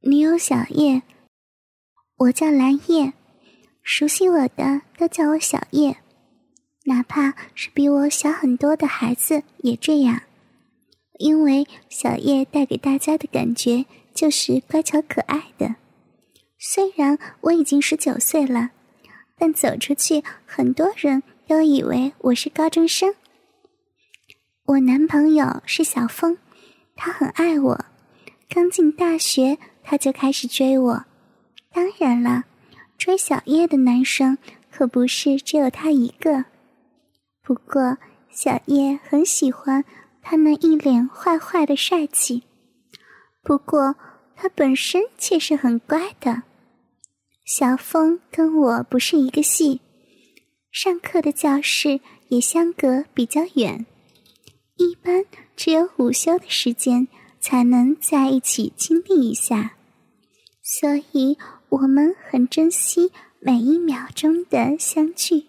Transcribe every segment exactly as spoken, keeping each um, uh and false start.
女友小叶，我叫蓝叶，熟悉我的都叫我小叶，哪怕是比我小很多的孩子也这样。因为小叶带给大家的感觉就是乖巧可爱的。虽然我已经十九岁了，但走出去很多人都以为我是高中生。我男朋友是小峰，他很爱我，刚进大学他就开始追我。当然了，追小叶的男生可不是只有他一个。不过小叶很喜欢他那一脸坏坏的帅气，不过他本身却是很乖的。小峰跟我不是一个系，上课的教室也相隔比较远，一般只有午休的时间才能在一起亲密一下，所以我们很珍惜每一秒钟的相聚。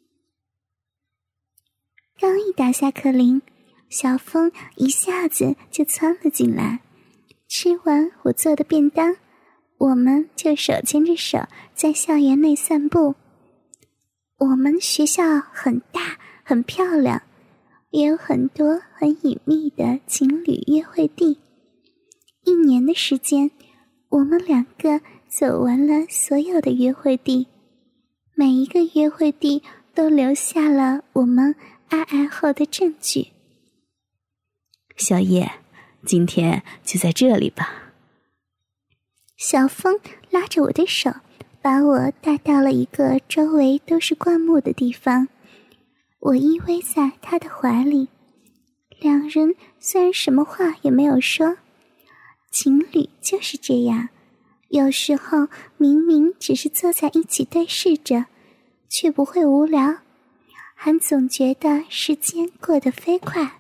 刚一打下课铃，小峰一下子就窜了进来，吃完我做的便当，我们就手牵着手在校园内散步。我们学校很大很漂亮，也有很多很隐秘的情侣约会地。一年的时间，我们两个走完了所有的约会地，每一个约会地都留下了我们爱爱后的证据。 小叶，今天就在这里吧。 小峰拉着我的手，把我带到了一个周围都是灌木的地方。我依偎在他的怀里，两人虽然什么话也没有说，情侣就是这样，有时候明明只是坐在一起对视着，却不会无聊，还总觉得时间过得飞快。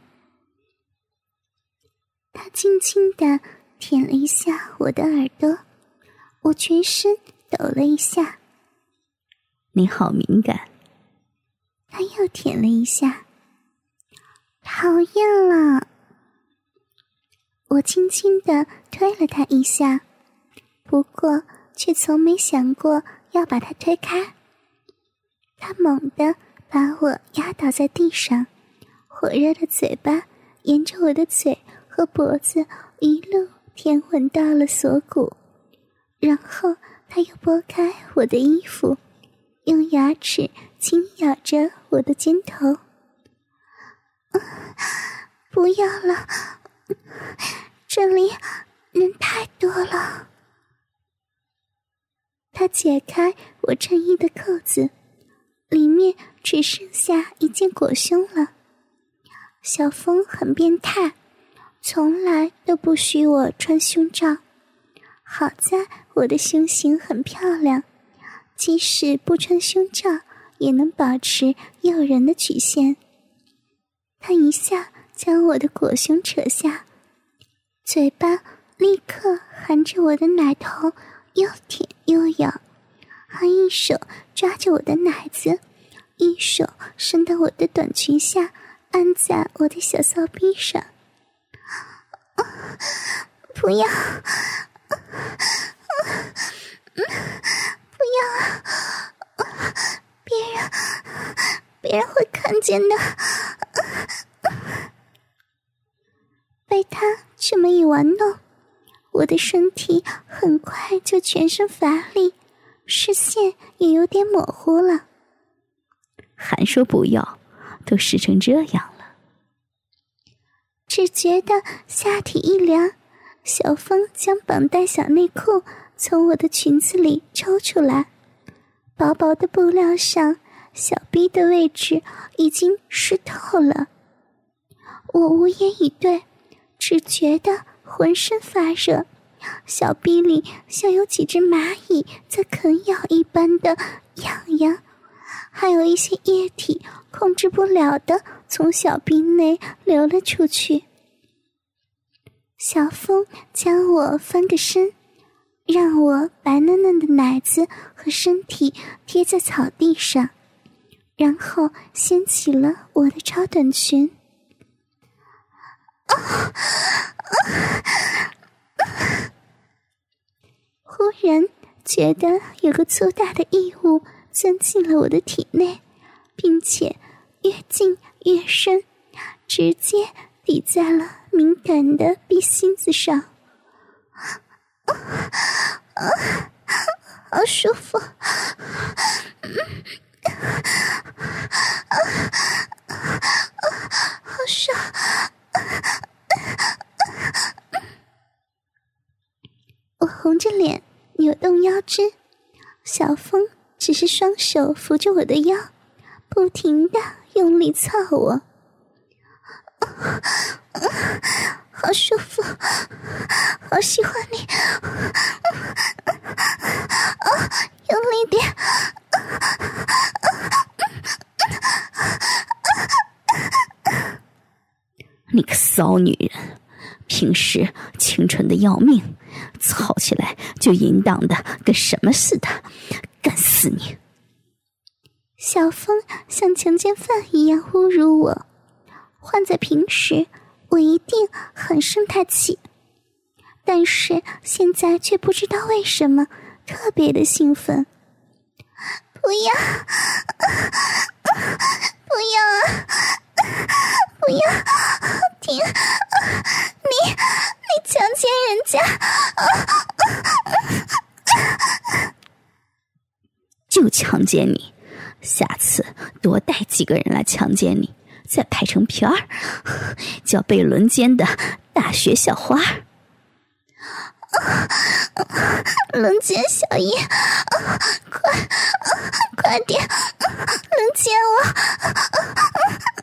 他轻轻地舔了一下我的耳朵，我全身抖了一下。 你好敏感。 他又舔了一下。讨厌了。我轻轻地推了他一下，不过却从没想过要把他推开。他猛地把我压倒在地上，火热的嘴巴沿着我的嘴和脖子一路舔吻到了锁骨，然后他又拨开我的衣服，用牙齿轻咬着我的肩头。不要了，这里人太多了。他解开我衬衣的扣子，里面只剩下一件裹胸了。小峰很变态，从来都不许我穿胸罩。好在我的胸型很漂亮，即使不穿胸罩也能保持诱人的曲线。他一下将我的裹胸扯下，嘴巴立刻含着我的奶头，又舔又咬，还一手抓着我的奶子，一手伸到我的短裙下，按在我的小骚逼上。不要，不要啊！别人，别人会看见的。被他这么一玩弄，我的身体很快就全身乏力，视线也有点模糊了。 还说不要，都湿成这样了。 只觉得下体一凉，小峰将绑带小内裤从我的裙子里抽出来，薄薄的布料上，小臂的位置已经湿透了。我无言以对，只觉得浑身发热，小臂里像有几只蚂蚁在啃咬一般的痒痒，还有一些液体控制不了的从小臂内流了出去。小峰将我翻个身，让我白嫩嫩的奶子和身体贴在草地上，然后掀起了我的超短裙。 然觉得有个粗大的异物钻进了我的体内，并且越进越深，直接抵在了敏感的鼻心子上。啊啊，好舒服！啊啊，好爽！我红着脸扭动腰肢，小峰只是双手扶着我的腰，不停地用力操我。啊啊，好舒服，好喜欢你！啊，用力点！ 你个骚女人，平时清纯的要命，操起来就淫荡的跟什么似的，干死你！ 小峰像强奸犯一样侮辱我，换在平时我一定很生他气，但是现在却不知道为什么特别的兴奋。不要，不要啊！不要停！你你强奸人家！ 就强奸你，下次多带几个人来强奸你，再拍成片儿，叫被轮奸的大学校花。 轮奸小叶，快快点轮奸我！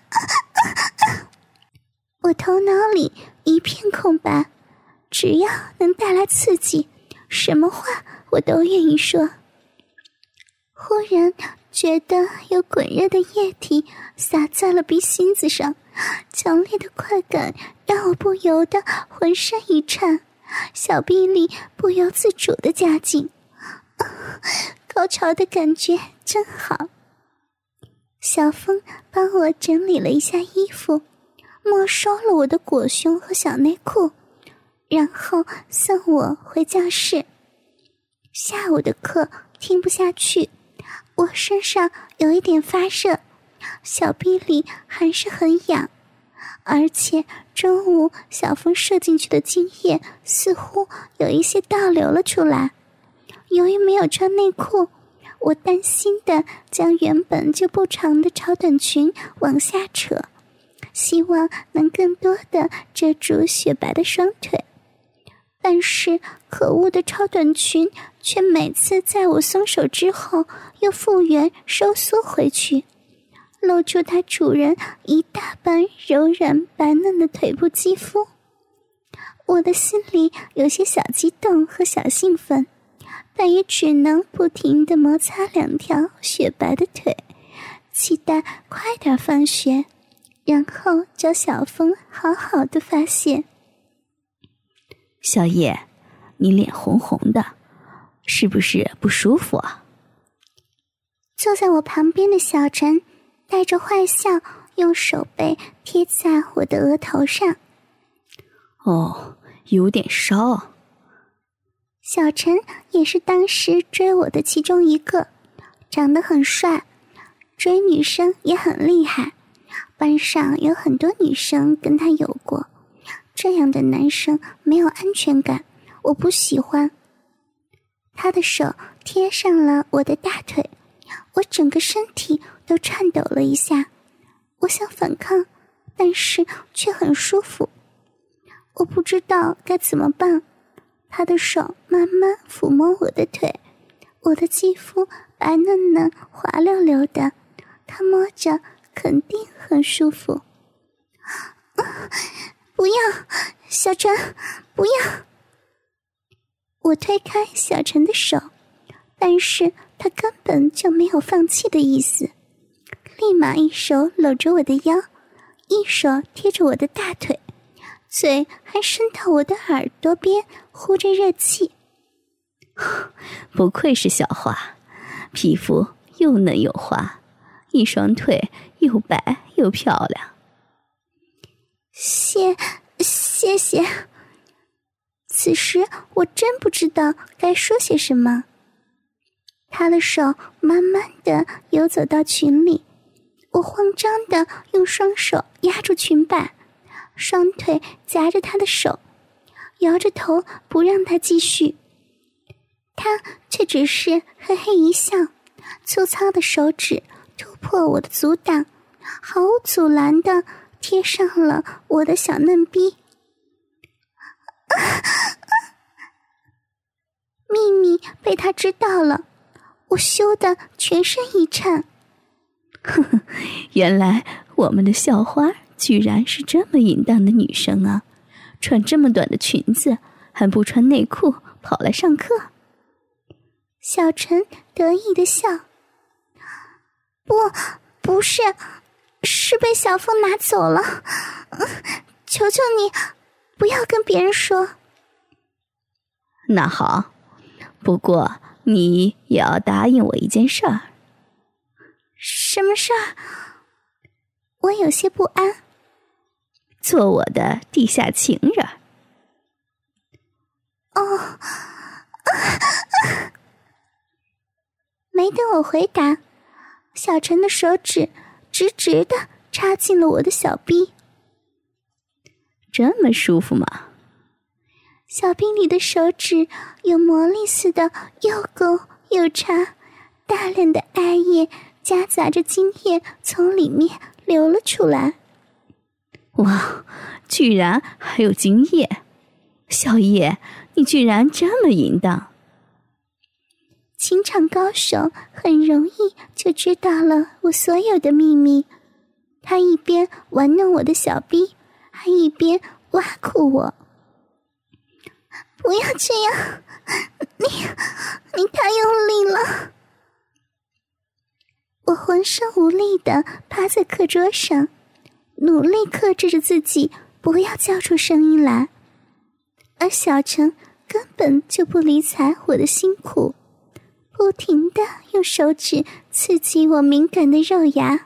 我头脑里一片空白，只要能带来刺激，什么话我都愿意说。忽然觉得有滚热的液体洒在了鼻心子上，强烈的快感让我不由得浑身一颤，小臂里不由自主地加紧，高潮的感觉真好。小峰帮我整理了一下衣服，没收了我的裹胸和小内裤，然后送我回教室。下午的课听不下去，我身上有一点发热，小臂里还是很痒，而且中午小峰射进去的精液似乎有一些倒流了出来。由于没有穿内裤，我担心的将原本就不长的超短裙往下扯，希望能更多的遮住雪白的双腿。但是可恶的超短裙却每次在我松手之后又复原收缩回去，露出它主人一大半柔软白嫩的腿部肌肤。我的心里有些小激动和小兴奋，但也只能不停地摩擦两条雪白的腿，期待快点放学，然后叫小峰好好的发泄。 小叶，你脸红红的，是不是不舒服啊？ 坐在我旁边的小陈带着坏笑，用手背贴在我的额头上。 哦，有点烧。 小陈也是当时追我的其中一个，长得很帅，追女生也很厉害，班上有很多女生跟他有过。这样的男生没有安全感，我不喜欢。他的手贴上了我的大腿，我整个身体都颤抖了一下，我想反抗，但是却很舒服。我不知道该怎么办，他的手慢慢抚摸我的腿，我的肌肤白嫩嫩滑溜溜的，他摸着肯定很舒服。不要，小陈，不要！我推开小陈的手，但是他根本就没有放弃的意思，立马一手搂着我的腰，一手贴着我的大腿，嘴还伸到我的耳朵边呼着热气。 不愧是小花，皮肤又嫩又滑，一双腿又白又漂亮。 谢谢谢。 此时我真不知道该说些什么。他的手慢慢地游走到裙里，我慌张地用双手压住裙摆，双腿夹着他的手，摇着头不让他继续。他却只是嘿嘿一笑，粗糙的手指突破我的阻挡，毫无阻拦地贴上了我的小嫩逼。秘密被他知道了，我羞得全身一颤。 呵呵，原来我们的校花居然是这么淫荡的女生啊，穿这么短的裙子还不穿内裤跑来上课。 小陈得意地笑，不不是是被小凤拿走了，求求你不要跟别人说。 那好，不过你也要答应我一件事儿。 什么事儿？我有些不安。 做我的地下情人。 哦，没等我回答，小陈的手指直直地插进了我的小臂。 这么舒服吗？ 小臂里的手指有魔力似的又勾又插，大量的艾叶夹杂着精液从里面流了出来。 哇，居然还有精液！小叶，你居然这么淫荡！ 情场高手很容易就知道了我所有的秘密。他一边玩弄我的小臂，还一边挖苦我。不要这样，你你太用力了。我浑身无力地趴在课桌上，努力克制着自己不要叫出声音来，而小陈根本就不理睬我的辛苦，不停地用手指刺激我敏感的肉芽。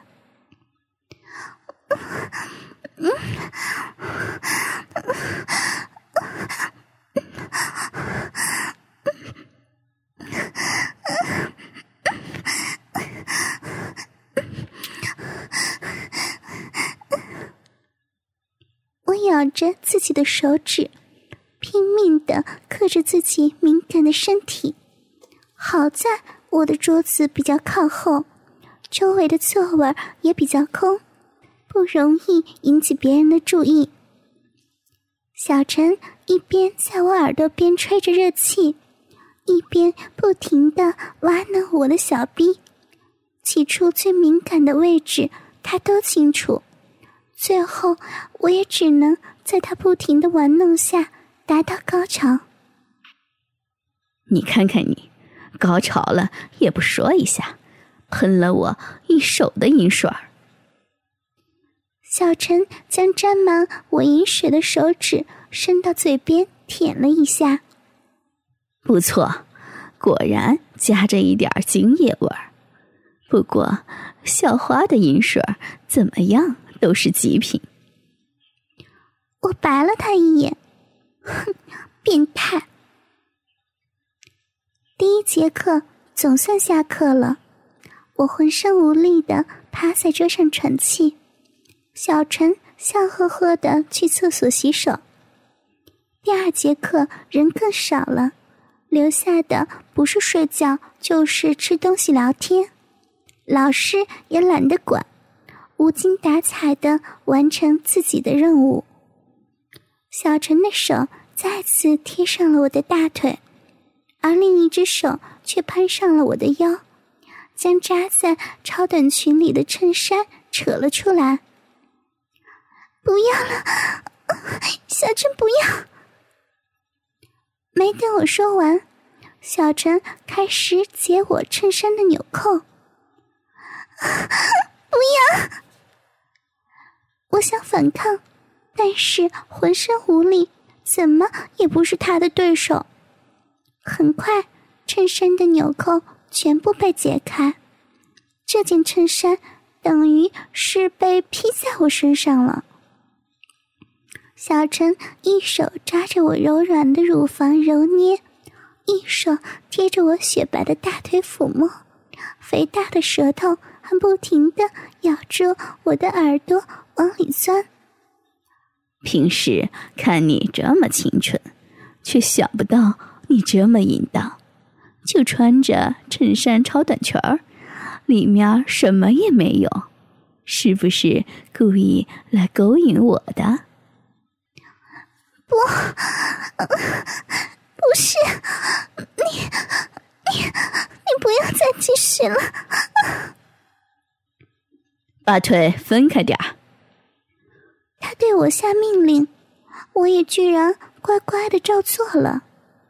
我咬着自己的手指，拼命地克制自己敏感的身体。好在我的桌子比较靠后，周围的座位也比较空，不容易引起别人的注意。小陈一边在我耳朵边吹着热气，一边不停地挖弄我的小臂。起初最敏感的位置他都清楚，最后我也只能在他不停的玩弄下达到高潮。 你看看你，高潮了也不说一下，喷了我一手的银水儿。 小陈将沾满我银水的手指伸到嘴边舔了一下。 不错，果然夹着一点精液味儿。不过校花的银水怎么样都是极品。 我白了他一眼，哼，变态。第一节课总算下课了，我浑身无力地趴在桌上喘气。小陈笑呵呵地去厕所洗手。第二节课人更少了，留下的不是睡觉就是吃东西聊天。老师也懒得管，无精打采地完成自己的任务。小陈的手再次贴上了我的大腿，而另一只手却攀上了我的腰，将扎在超短裙里的衬衫扯了出来。不要了，小陈不要！没等我说完，小陈开始解我衬衫的纽扣。不要！我想反抗，但是浑身无力，怎么也不是他的对手。很快，衬衫的纽扣全部被解开，这件衬衫等于是被披在我身上了。 小陈一手抓着我柔软的乳房揉捏，一手贴着我雪白的大腿抚摸，肥大的舌头还不停地咬住我的耳朵往里钻。 平时看你这么清纯，却想不到你这么淫荡，就穿着衬衫超短裙儿，里面什么也没有，是不是故意来勾引我的？ 不，不是，你，你，你不要再继续了。 把腿分开点儿。 他对我下命令，我也居然乖乖地照做了。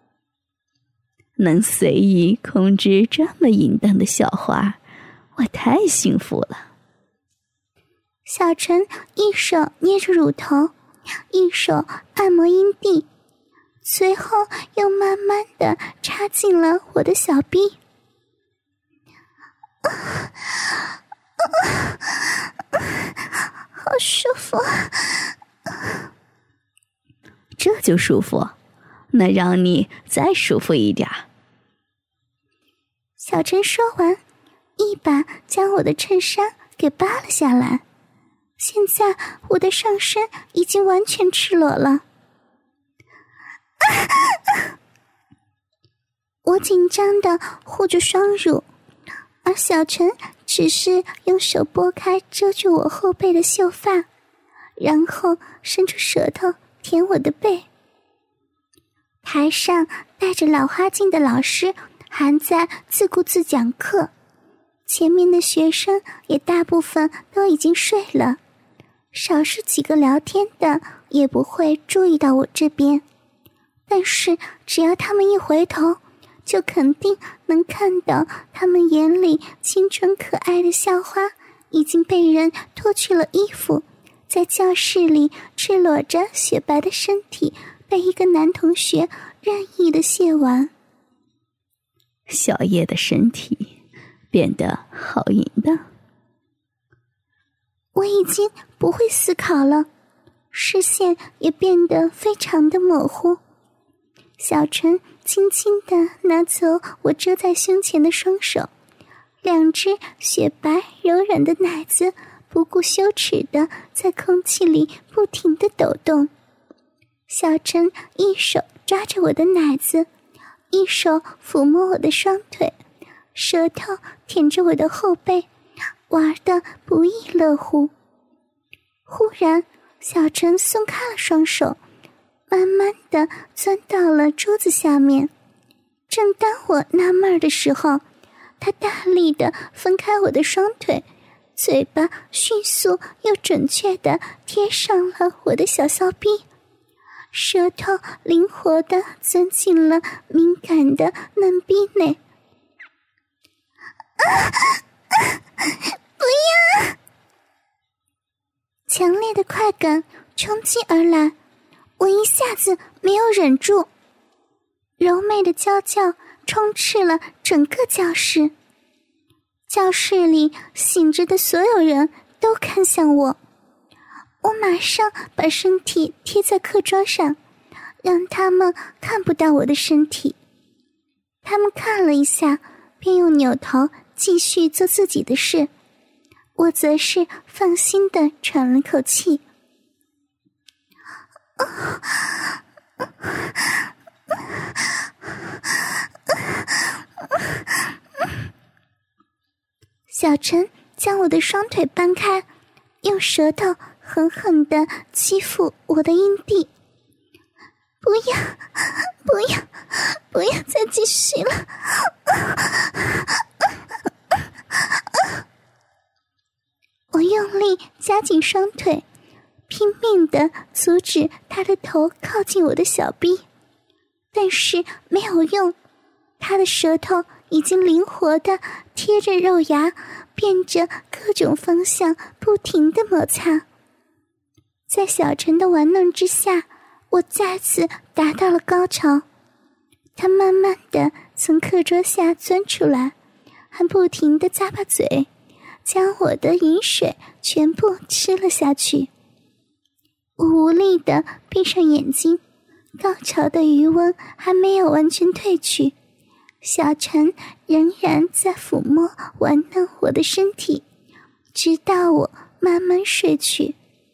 能随意控制这么淫荡的小花，我太幸福了。 小陈一手捏着乳头，一手按摩阴蒂，随后又慢慢地插进了我的小臂。啊啊好舒服， 这就舒服，那让你再舒服一点。 小陈说完，一把将我的衬衫给扒了下来。现在我的上身已经完全赤裸了。我紧张地护着双乳，而小陈只是用手拨开遮住我后背的秀发，然后伸出舌头舔我的背。台上戴着老花镜的老师还在自顾自讲课，前面的学生也大部分都已经睡了，少数几个聊天的也不会注意到我这边，但是只要他们一回头，就肯定能看到他们眼里清纯可爱的校花已经被人脱去了衣服，在教室里赤裸着雪白的身体被一个男同学任意的亵玩。 小叶的身体变得好淫荡。 我已经不会思考了，视线也变得非常的模糊。小陈轻轻地拿走我遮在胸前的双手，两只雪白柔软的奶子不顾羞耻地在空气里不停地抖动。小陈一手抓着我的奶子，一手抚摸我的双腿，舌头舔着我的后背，玩得不亦乐乎。忽然，小陈松开了双手，慢慢地钻到了桌子下面。正当我纳闷的时候，他大力地分开我的双腿，嘴巴迅速又准确地贴上了我的小骚逼，舌头灵活地钻进了敏感的嫩逼内。啊啊、不要！强烈的快感冲击而来，我一下子没有忍住，柔媚的娇叫充斥了整个教室。教室里醒着的所有人都看向我，我马上把身体贴在课桌上，让他们看不到我的身体。他们看了一下，便又扭头继续做自己的事，我则是放心地喘了口气。小陈将我的双腿搬开，用舌头狠狠地欺负我的阴蒂。不要，不要，不要再继续了！我用力夹紧双腿，拼命地阻止他的头靠近我的小臂，但是没有用，他的舌头已经灵活地贴着肉芽，变着各种方向不停地摩擦。在小陈的玩弄之下，我再次达到了高潮。他慢慢地从课桌下钻出来，还不停地咂巴嘴，将我的饮水全部吃了下去。 我无力地闭上眼睛，高潮的余温还没有完全褪去，小陈仍然在抚摸玩弄我的身体，直到我慢慢睡去。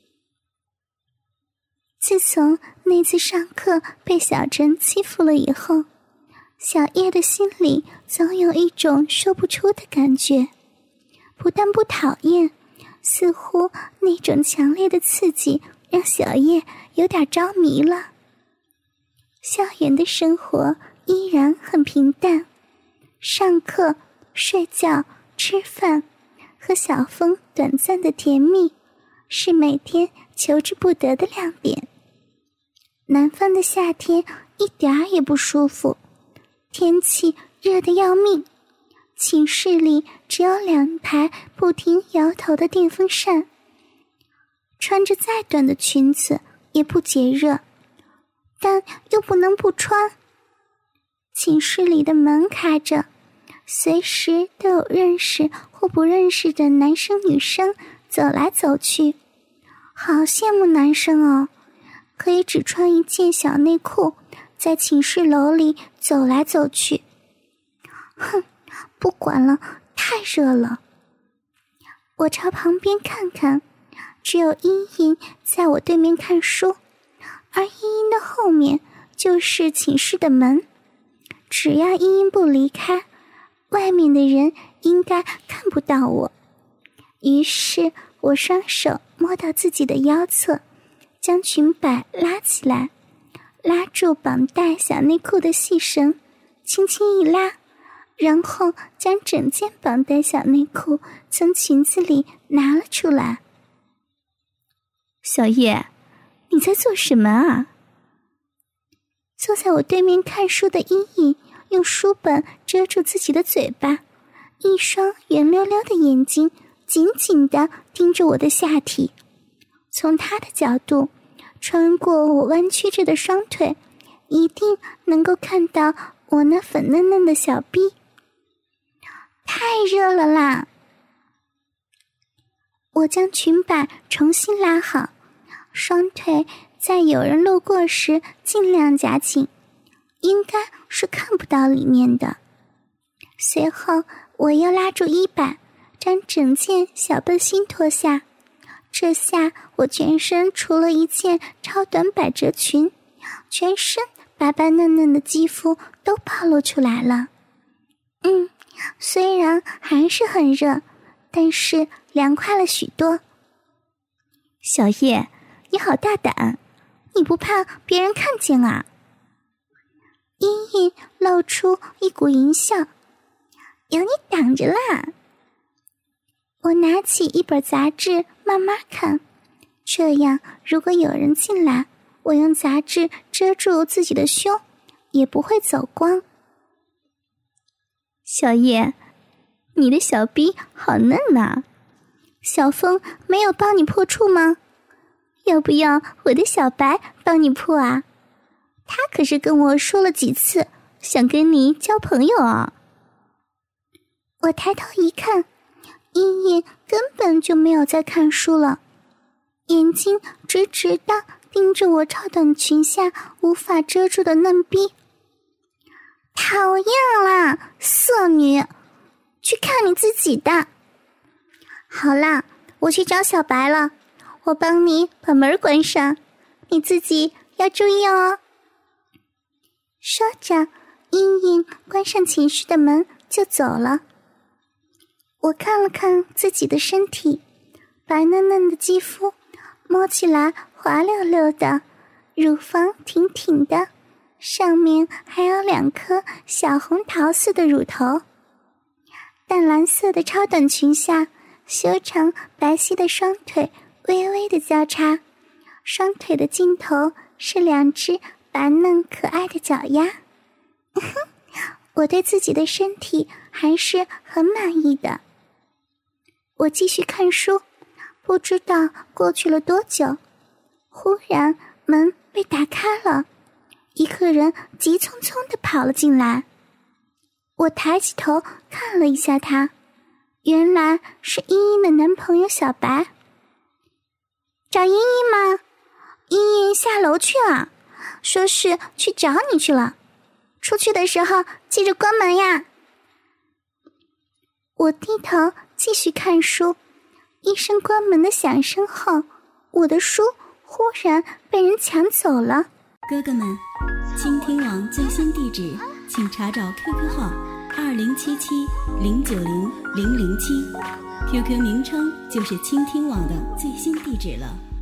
自从那次上课被小陈欺负了以后，小叶的心里总有一种说不出的感觉，不但不讨厌，似乎那种强烈的刺激让小叶有点着迷了。校园的生活依然很平淡，上课、睡觉、吃饭和小峰短暂的甜蜜是每天求之不得的亮点。南方的夏天一点儿也不舒服，天气热得要命，寝室里只有两台不停摇头的电风扇，穿着再短的裙子也不解热，但又不能不穿。寝室里的门开着，随时都有认识或不认识的男生女生走来走去，好羡慕男生哦，可以只穿一件小内裤在寝室楼里走来走去。哼，不管了，太热了。我朝旁边看看，只有茵茵在我对面看书，而茵茵的后面就是寝室的门，只要茵茵不离开，外面的人应该看不到我。于是我双手摸到自己的腰侧，将裙摆拉起来，拉住绑带小内裤的细绳，轻轻一拉，然后将整件绑带小内裤从裙子里拿了出来。 小叶，你在做什么啊？ 坐在我对面看书的茵茵用书本遮住自己的嘴巴，一双圆溜溜的眼睛紧紧地盯着我的下体，从她的角度穿过我弯曲着的双腿，一定能够看到我那粉嫩嫩的小臂。太热了啦！我将裙摆重新拉好，双腿在有人路过时尽量夹紧，应该是看不到里面的。随后我又拉住衣摆，将整件小背心脱下，这下我全身除了一件超短百褶裙，全身白白嫩嫩的肌肤都暴露出来了。嗯，虽然还是很热，但是凉快了许多。 小叶，你好大胆， 你不怕别人看见啊？茵茵露出一股淫笑，有你挡着啦。我拿起一本杂志慢慢看，这样如果有人进来，我用杂志遮住自己的胸，也不会走光。 小叶，你的小逼好嫩啊， 小峰没有帮你破处吗？要不要我的小白帮你破啊？他可是跟我说了几次想跟你交朋友啊。我抬头一看，茵茵根本就没有在看书了，眼睛直直地盯着我超短裙下无法遮住的嫩逼。讨厌啦，色女，去看你自己的。好啦，我去找小白了，我帮你把门关上，你自己要注意哦。说着，茵茵关上寝室的门就走了。我看了看自己的身体，白嫩嫩的肌肤，摸起来滑溜溜的，乳房挺挺的，上面还有两颗小红桃似的乳头。淡蓝色的超短裙下，修长白皙的双腿微微的交叉，双腿的尽头是两只白嫩可爱的脚丫。我对自己的身体还是很满意的。我继续看书，不知道过去了多久，忽然门被打开了，一个人急匆匆地跑了进来。我抬起头看了一下他，原来是茵茵的男朋友小白。找茵茵吗？ 茵茵下楼去了，说是去找你去了，出去的时候记着关门呀。我低头继续看书，一声关门的响声后，我的书忽然被人抢走了。 哥哥们，倾听网最新地址请查找 Q Q 号二零七七零九零零零七 ，Q Q 名称就是倾听网的最新地址了。